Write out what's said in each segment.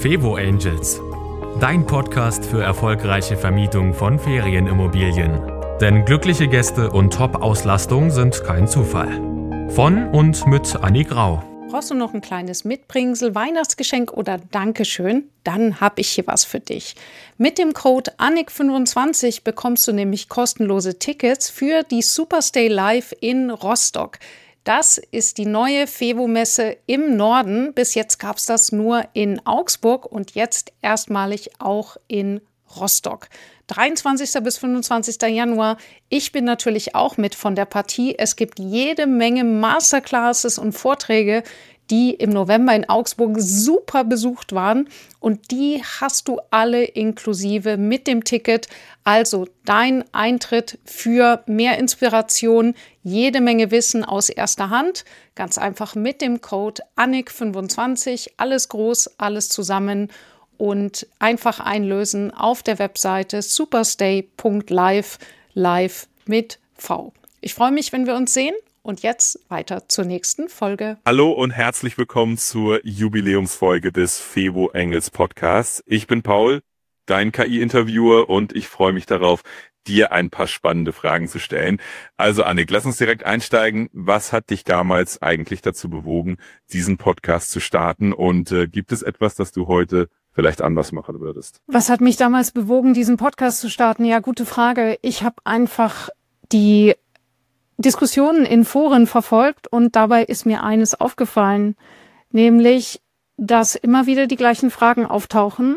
Fevo Angels, dein Podcast für erfolgreiche Vermietung von Ferienimmobilien. Denn glückliche Gäste und Top-Auslastung sind kein Zufall. Von und mit Anni Grau. Brauchst du noch ein kleines Mitbringsel, Weihnachtsgeschenk oder Dankeschön? Dann habe ich hier was für dich. Mit dem Code ANNIK25 bekommst du nämlich kostenlose Tickets für die Superstay Live in Rostock. Das ist die neue Fevo-Messe im Norden. Bis jetzt gab es das nur in Augsburg und jetzt erstmalig auch in Rostock. 23. bis 25. Januar. Ich bin natürlich auch mit von der Partie. Es gibt jede Menge Masterclasses und Vorträge, die im November in Augsburg super besucht waren. Und die hast du alle inklusive mit dem Ticket. Also dein Eintritt für mehr Inspiration, jede Menge Wissen aus erster Hand. Ganz einfach mit dem Code ANNIK25. Alles groß, alles zusammen. Und einfach einlösen auf der Webseite superstay.live, live mit V. Ich freue mich, wenn wir uns sehen. Und jetzt weiter zur nächsten Folge. Hallo und herzlich willkommen zur Jubiläumsfolge des Fevo Angels Podcasts. Ich bin Paul, dein KI-Interviewer, und ich freue mich darauf, dir ein paar spannende Fragen zu stellen. Also Annik, lass uns direkt einsteigen. Was hat dich damals eigentlich dazu bewogen, diesen Podcast zu starten? Und gibt es etwas, das du heute vielleicht anders machen würdest? Was hat mich damals bewogen, diesen Podcast zu starten? Ja, gute Frage. Ich habe einfach die Diskussionen in Foren verfolgt und dabei ist mir eines aufgefallen, nämlich, dass immer wieder die gleichen Fragen auftauchen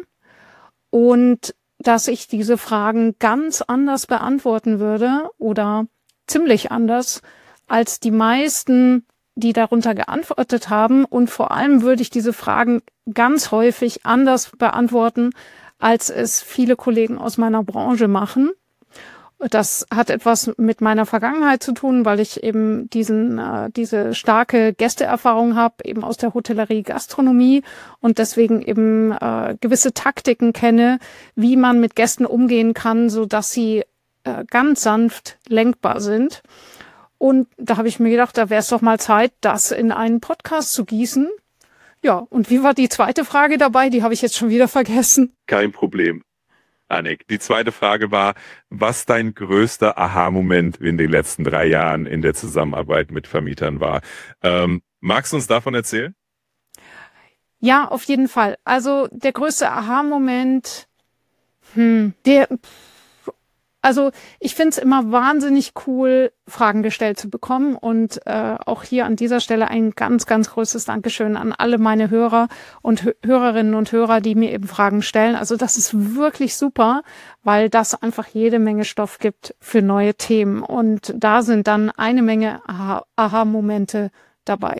und dass ich diese Fragen ganz anders beantworten würde oder ziemlich anders als die meisten, die darunter geantwortet haben. Und vor allem würde ich diese Fragen ganz häufig anders beantworten, als es viele Kollegen aus meiner Branche machen. Das hat etwas mit meiner Vergangenheit zu tun, weil ich eben diese starke Gästeerfahrung habe, eben aus der Hotellerie, Gastronomie und deswegen eben gewisse Taktiken kenne, wie man mit Gästen umgehen kann, so dass sie ganz sanft lenkbar sind. Und da habe ich mir gedacht, da wäre es doch mal Zeit, das in einen Podcast zu gießen. Ja, und wie war die zweite Frage dabei? Die habe ich jetzt schon wieder vergessen. Kein Problem, Annik. Die zweite Frage war, was dein größter Aha-Moment in den letzten 3 Jahren in der Zusammenarbeit mit Vermietern war. Magst du uns davon erzählen? Ja, auf jeden Fall. Also der größte Aha-Moment, also ich finde es immer wahnsinnig cool, Fragen gestellt zu bekommen und auch hier an dieser Stelle ein ganz, ganz großes Dankeschön an alle meine Hörer und Hörerinnen und Hörer, die mir eben Fragen stellen. Also das ist wirklich super, weil das einfach jede Menge Stoff gibt für neue Themen und da sind dann eine Menge Aha-Momente dabei.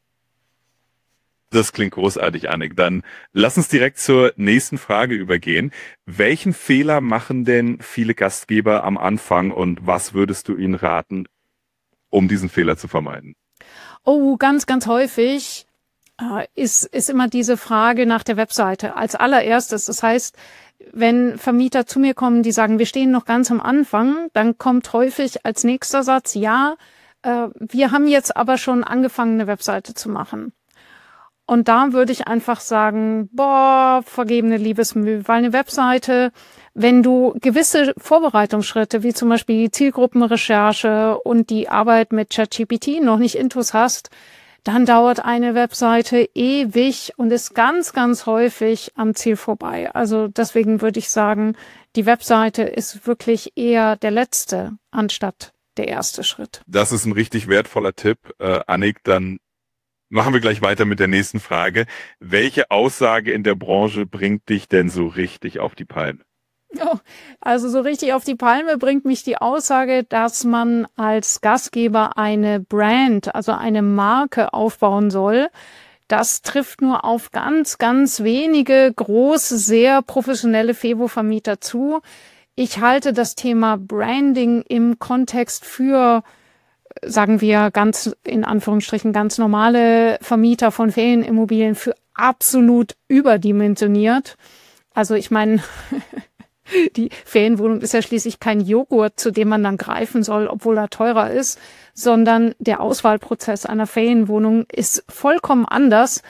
Das klingt großartig, Annik. Dann lass uns direkt zur nächsten Frage übergehen. Welchen Fehler machen denn viele Gastgeber am Anfang und was würdest du ihnen raten, um diesen Fehler zu vermeiden? Oh, ganz, ganz häufig ist immer diese Frage nach der Webseite als allererstes. Das heißt, wenn Vermieter zu mir kommen, die sagen, wir stehen noch ganz am Anfang, dann kommt häufig als nächster Satz, ja, wir haben jetzt aber schon angefangen, eine Webseite zu machen. Und da würde ich einfach sagen, vergebene Liebesmüh, weil eine Webseite, wenn du gewisse Vorbereitungsschritte, wie zum Beispiel die Zielgruppenrecherche und die Arbeit mit ChatGPT noch nicht intus hast, dann dauert eine Webseite ewig und ist ganz, ganz häufig am Ziel vorbei. Also deswegen würde ich sagen, die Webseite ist wirklich eher der letzte, anstatt der erste Schritt. Das ist ein richtig wertvoller Tipp, Annik. Dann machen wir gleich weiter mit der nächsten Frage. Welche Aussage in der Branche bringt dich denn so richtig auf die Palme? Oh, also so richtig auf die Palme bringt mich die Aussage, dass man als Gastgeber eine Brand, also eine Marke aufbauen soll. Das trifft nur auf ganz, ganz wenige große, sehr professionelle Fevo-Vermieter zu. Ich halte das Thema Branding im Kontext für, sagen wir ganz in Anführungsstrichen, ganz normale Vermieter von Ferienimmobilien für absolut überdimensioniert. Also ich meine, die Ferienwohnung ist ja schließlich kein Joghurt, zu dem man dann greifen soll, obwohl er teurer ist, sondern der Auswahlprozess einer Ferienwohnung ist vollkommen anders.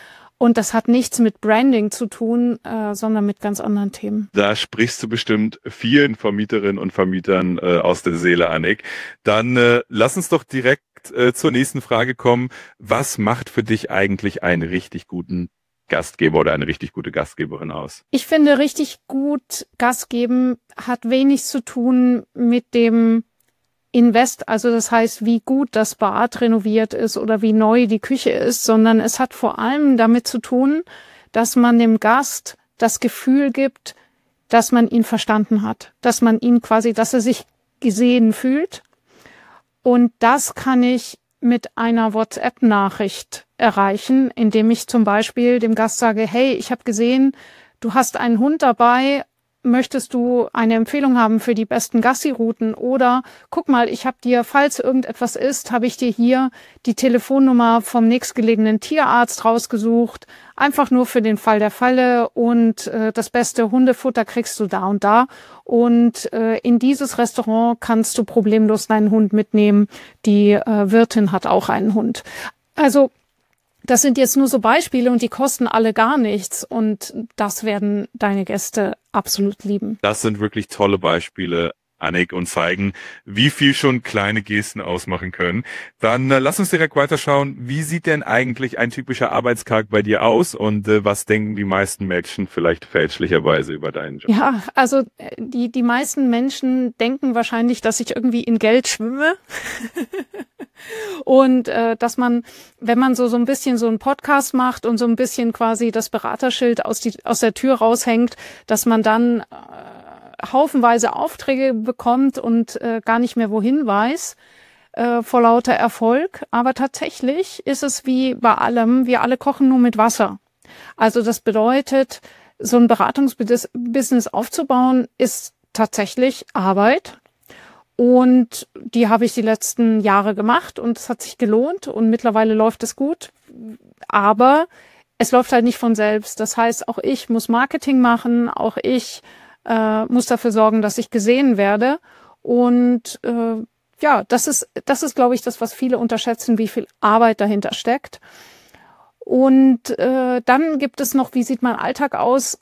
Und das hat nichts mit Branding zu tun, sondern mit ganz anderen Themen. Da sprichst du bestimmt vielen Vermieterinnen und Vermietern aus der Seele, Annik. Dann lass uns doch direkt zur nächsten Frage kommen. Was macht für dich eigentlich einen richtig guten Gastgeber oder eine richtig gute Gastgeberin aus? Ich finde, richtig gut Gas geben hat wenig zu tun mit dem Invest, also das heißt, wie gut das Bad renoviert ist oder wie neu die Küche ist, sondern es hat vor allem damit zu tun, dass man dem Gast das Gefühl gibt, dass man ihn verstanden hat, dass man ihn quasi, dass er sich gesehen fühlt. Und das kann ich mit einer WhatsApp-Nachricht erreichen, indem ich zum Beispiel dem Gast sage, hey, ich habe gesehen, du hast einen Hund dabei, möchtest du eine Empfehlung haben für die besten Gassi-Routen? Oder guck mal, ich habe dir, falls irgendetwas ist, habe ich dir hier die Telefonnummer vom nächstgelegenen Tierarzt rausgesucht. Einfach nur für den Fall der Fälle und das beste Hundefutter kriegst du da und da. Und in dieses Restaurant kannst du problemlos deinen Hund mitnehmen. Die Wirtin hat auch einen Hund. Also das sind jetzt nur so Beispiele und die kosten alle gar nichts und das werden deine Gäste absolut lieben. Das sind wirklich tolle Beispiele, Annik, und zeigen, wie viel schon kleine Gesten ausmachen können. Dann lass uns direkt weiterschauen. Wie sieht denn eigentlich ein typischer Arbeitstag bei dir aus und was denken die meisten Menschen vielleicht fälschlicherweise über deinen Job? Ja, also die meisten Menschen denken wahrscheinlich, dass ich irgendwie in Geld schwimme. Und dass man, wenn man so ein bisschen so einen Podcast macht und so ein bisschen quasi das Beraterschild aus der Tür raushängt, dass man dann haufenweise Aufträge bekommt und gar nicht mehr wohin weiß vor lauter Erfolg. Aber tatsächlich ist es wie bei allem, wir alle kochen nur mit Wasser. Also das bedeutet, so ein Beratungsbusiness aufzubauen, ist tatsächlich Arbeit. Und die habe ich die letzten Jahre gemacht und es hat sich gelohnt und mittlerweile läuft es gut. Aber es läuft halt nicht von selbst. Das heißt, auch ich muss Marketing machen, auch ich muss dafür sorgen, dass ich gesehen werde. Und ja, das ist, glaube ich, das, was viele unterschätzen, wie viel Arbeit dahinter steckt. Und dann gibt es noch, wie sieht mein Alltag aus?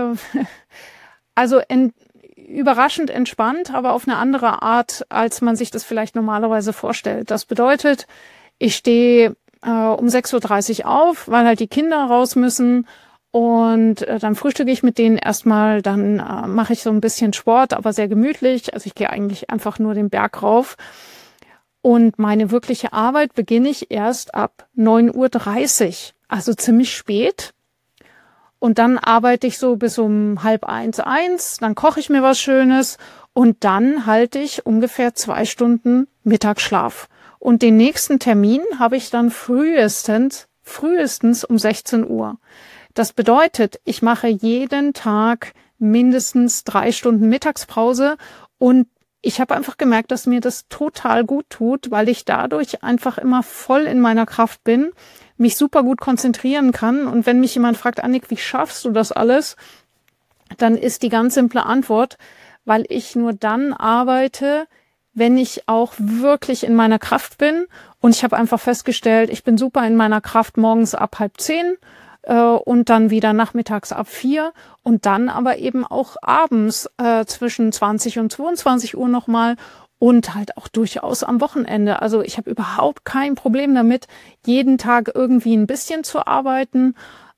Also überraschend entspannt, aber auf eine andere Art, als man sich das vielleicht normalerweise vorstellt. Das bedeutet, ich stehe um 6:30 Uhr auf, weil halt die Kinder raus müssen und dann frühstücke ich mit denen erstmal, dann mache ich so ein bisschen Sport, aber sehr gemütlich. Also ich gehe eigentlich einfach nur den Berg rauf und meine wirkliche Arbeit beginne ich erst ab 9:30 Uhr, also ziemlich spät. Und dann arbeite ich so bis um 12:30, dann koche ich mir was Schönes und dann halte ich ungefähr 2 Stunden Mittagsschlaf. Und den nächsten Termin habe ich dann frühestens um 16 Uhr. Das bedeutet, ich mache jeden Tag mindestens 3 Stunden Mittagspause und ich habe einfach gemerkt, dass mir das total gut tut, weil ich dadurch einfach immer voll in meiner Kraft bin, mich super gut konzentrieren kann. Und wenn mich jemand fragt, Annik, wie schaffst du das alles? Dann ist die ganz simple Antwort, weil ich nur dann arbeite, wenn ich auch wirklich in meiner Kraft bin. Und ich habe einfach festgestellt, ich bin super in meiner Kraft morgens ab 9:30 und dann wieder nachmittags ab 4 und dann aber eben auch abends zwischen 20 und 22 Uhr nochmal. Und halt auch durchaus am Wochenende. Also ich habe überhaupt kein Problem damit, jeden Tag irgendwie ein bisschen zu arbeiten.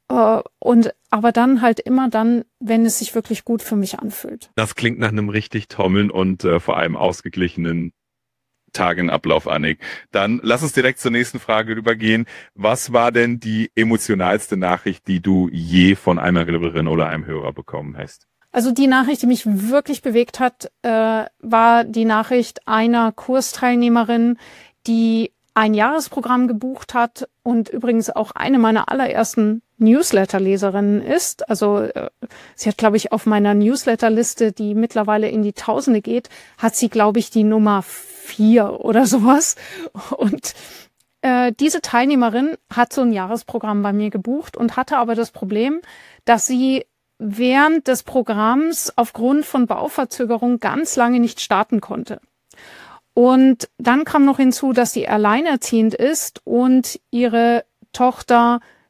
Aber dann halt immer dann, wenn es sich wirklich gut für mich anfühlt. Das klingt nach einem richtig tollen und vor allem ausgeglichenen Tagenablauf, Annik. Dann lass uns direkt zur nächsten Frage übergehen. Was war denn die emotionalste Nachricht, die du je von einer Hörerin oder einem Hörer bekommen hast? Also die Nachricht, die mich wirklich bewegt hat, war die Nachricht einer Kursteilnehmerin, die ein Jahresprogramm gebucht hat und übrigens auch eine meiner allerersten Newsletter-Leserinnen ist. Also sie hat, glaube ich, auf meiner Newsletter-Liste, die mittlerweile in die Tausende geht, hat sie, glaube ich, die Nummer 4 oder sowas. Und diese Teilnehmerin hat so ein Jahresprogramm bei mir gebucht und hatte aber das Problem, dass sie während des Programms aufgrund von Bauverzögerung ganz lange nicht starten konnte. Und dann kam noch hinzu, dass sie alleinerziehend ist und ihre Tochter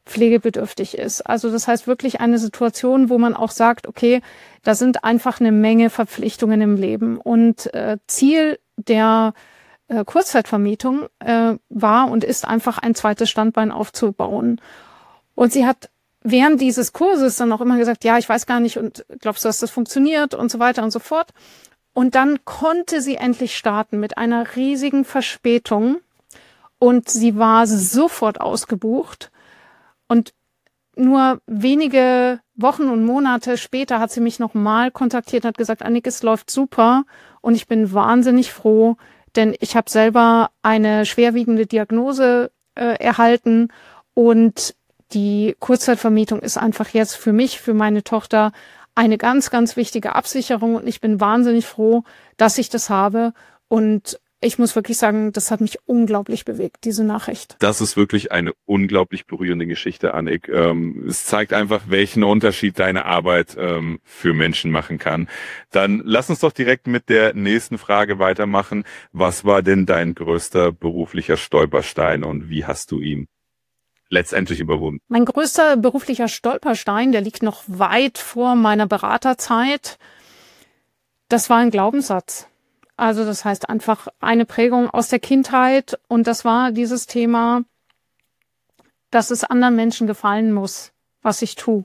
pflegebedürftig ist. Also das heißt wirklich eine Situation, wo man auch sagt, okay, da sind einfach eine Menge Verpflichtungen im Leben. Und Ziel der Kurzzeitvermietung war und ist einfach ein zweites Standbein aufzubauen. Und sie hat während dieses Kurses dann auch immer gesagt, ja, ich weiß gar nicht und glaubst du, dass das funktioniert und so weiter und so fort. Und dann konnte sie endlich starten mit einer riesigen Verspätung und sie war sofort ausgebucht. Und nur wenige Wochen und Monate später hat sie mich nochmal kontaktiert und hat gesagt, Annik, es läuft super und ich bin wahnsinnig froh, denn ich habe selber eine schwerwiegende Diagnose erhalten und die Kurzzeitvermietung ist einfach jetzt für mich, für meine Tochter eine ganz, ganz wichtige Absicherung und ich bin wahnsinnig froh, dass ich das habe und ich muss wirklich sagen, das hat mich unglaublich bewegt, diese Nachricht. Das ist wirklich eine unglaublich berührende Geschichte, Annik. Es zeigt einfach, welchen Unterschied deine Arbeit für Menschen machen kann. Dann lass uns doch direkt mit der nächsten Frage weitermachen. Was war denn dein größter beruflicher Stolperstein und wie hast du ihn letztendlich überwunden? Mein größter beruflicher Stolperstein, der liegt noch weit vor meiner Beraterzeit. Das war ein Glaubenssatz. Also das heißt einfach eine Prägung aus der Kindheit und das war dieses Thema, dass es anderen Menschen gefallen muss, was ich tue.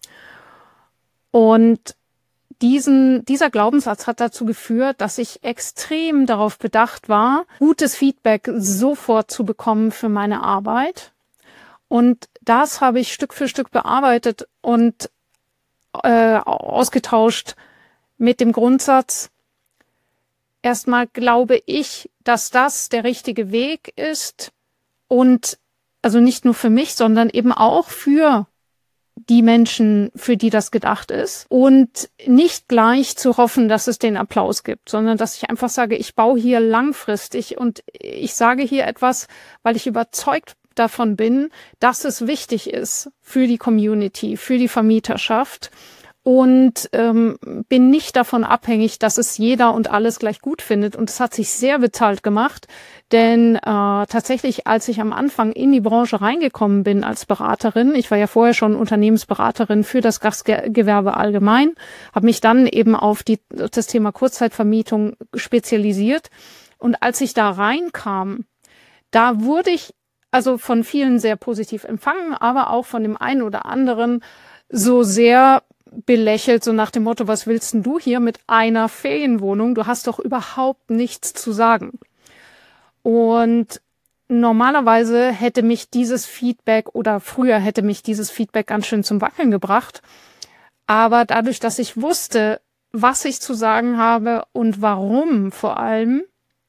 Und dieser Glaubenssatz hat dazu geführt, dass ich extrem darauf bedacht war, gutes Feedback sofort zu bekommen für meine Arbeit. Und das habe ich Stück für Stück bearbeitet und ausgetauscht mit dem Grundsatz, erstmal glaube ich, dass das der richtige Weg ist und also nicht nur für mich, sondern eben auch für die Menschen, für die das gedacht ist und nicht gleich zu hoffen, dass es den Applaus gibt, sondern dass ich einfach sage, ich baue hier langfristig und ich sage hier etwas, weil ich überzeugt davon bin, dass es wichtig ist für die Community, für die Vermieterschaft. Und bin nicht davon abhängig, dass es jeder und alles gleich gut findet. Und es hat sich sehr bezahlt gemacht, denn tatsächlich, als ich am Anfang in die Branche reingekommen bin als Beraterin, ich war ja vorher schon Unternehmensberaterin für das Gastgewerbe allgemein, habe mich dann eben auf das Thema Kurzzeitvermietung spezialisiert. Und als ich da reinkam, da wurde ich also von vielen sehr positiv empfangen, aber auch von dem einen oder anderen so sehr belächelt, so nach dem Motto, was willst denn du hier mit einer Ferienwohnung? Du hast doch überhaupt nichts zu sagen. Und normalerweise hätte mich dieses Feedback oder früher hätte mich dieses Feedback ganz schön zum Wackeln gebracht. Aber dadurch, dass ich wusste, was ich zu sagen habe und warum vor allem,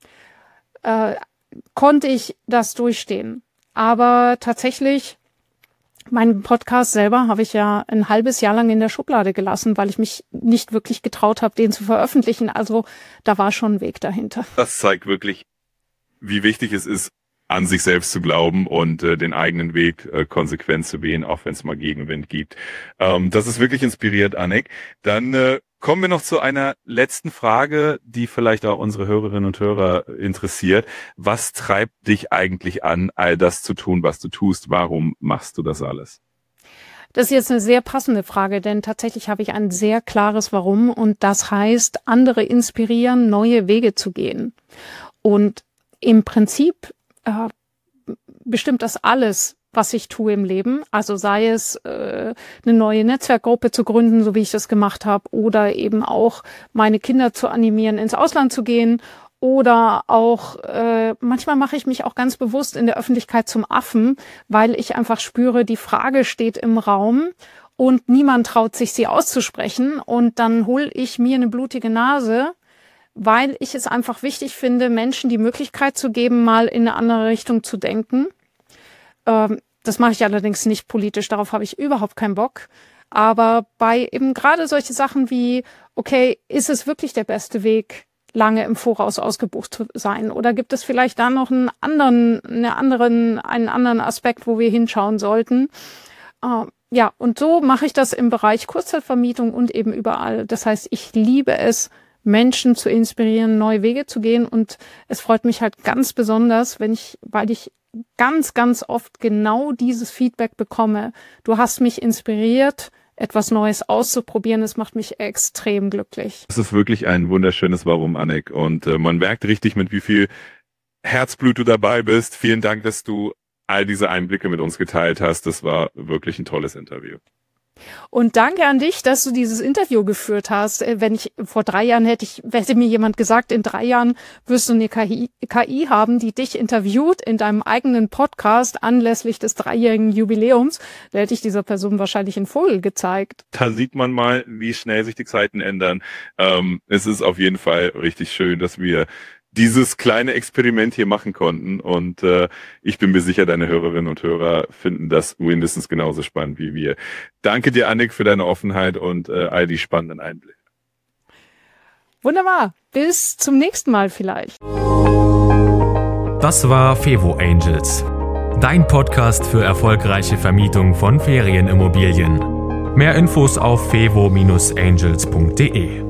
konnte ich das durchstehen. Aber tatsächlich, meinen Podcast selber habe ich ja ein halbes Jahr lang in der Schublade gelassen, weil ich mich nicht wirklich getraut habe, den zu veröffentlichen. Also da war schon ein Weg dahinter. Das zeigt wirklich, wie wichtig es ist, an sich selbst zu glauben und den eigenen Weg konsequent zu gehen, auch wenn es mal Gegenwind gibt. Das ist wirklich inspiriert, Annik. Dann kommen wir noch zu einer letzten Frage, die vielleicht auch unsere Hörerinnen und Hörer interessiert. Was treibt dich eigentlich an, all das zu tun, was du tust? Warum machst du das alles? Das ist jetzt eine sehr passende Frage, denn tatsächlich habe ich ein sehr klares Warum und das heißt, andere inspirieren, neue Wege zu gehen. Und im Prinzip bestimmt das alles, was ich tue im Leben. Also sei es eine neue Netzwerkgruppe zu gründen, so wie ich das gemacht habe, oder eben auch meine Kinder zu animieren, ins Ausland zu gehen. Oder auch, manchmal mache ich mich auch ganz bewusst in der Öffentlichkeit zum Affen, weil ich einfach spüre, die Frage steht im Raum und niemand traut sich, sie auszusprechen. Und dann hole ich mir eine blutige Nase, weil ich es einfach wichtig finde, Menschen die Möglichkeit zu geben, mal in eine andere Richtung zu denken. Das mache ich allerdings nicht politisch, darauf habe ich überhaupt keinen Bock. Aber bei eben gerade solche Sachen wie, okay, ist es wirklich der beste Weg, lange im Voraus ausgebucht zu sein? Oder gibt es vielleicht da noch einen anderen Aspekt, wo wir hinschauen sollten? Ja, und so mache ich das im Bereich Kurzzeitvermietung und eben überall. Das heißt, ich liebe es, Menschen zu inspirieren, neue Wege zu gehen. Und es freut mich halt ganz besonders, weil ich ganz, ganz oft genau dieses Feedback bekomme. Du hast mich inspiriert, etwas Neues auszuprobieren. Es macht mich extrem glücklich. Das ist wirklich ein wunderschönes Warum, Annik. Und man merkt richtig, mit wie viel Herzblut du dabei bist. Vielen Dank, dass du all diese Einblicke mit uns geteilt hast. Das war wirklich ein tolles Interview. Und danke an dich, dass du dieses Interview geführt hast. Wenn ich vor 3 Jahren hätte mir jemand gesagt, in 3 Jahren wirst du eine KI haben, die dich interviewt in deinem eigenen Podcast anlässlich des 3-jährigen Jubiläums, da hätte ich dieser Person wahrscheinlich einen Vogel gezeigt. Da sieht man mal, wie schnell sich die Zeiten ändern. Es ist auf jeden Fall richtig schön, dass wir dieses kleine Experiment hier machen konnten, und ich bin mir sicher, deine Hörerinnen und Hörer finden das mindestens genauso spannend wie wir. Danke dir, Annik, für deine Offenheit und all die spannenden Einblicke. Wunderbar. Bis zum nächsten Mal vielleicht. Das war Fevo Angels, dein Podcast für erfolgreiche Vermietung von Ferienimmobilien. Mehr Infos auf fevo-angels.de.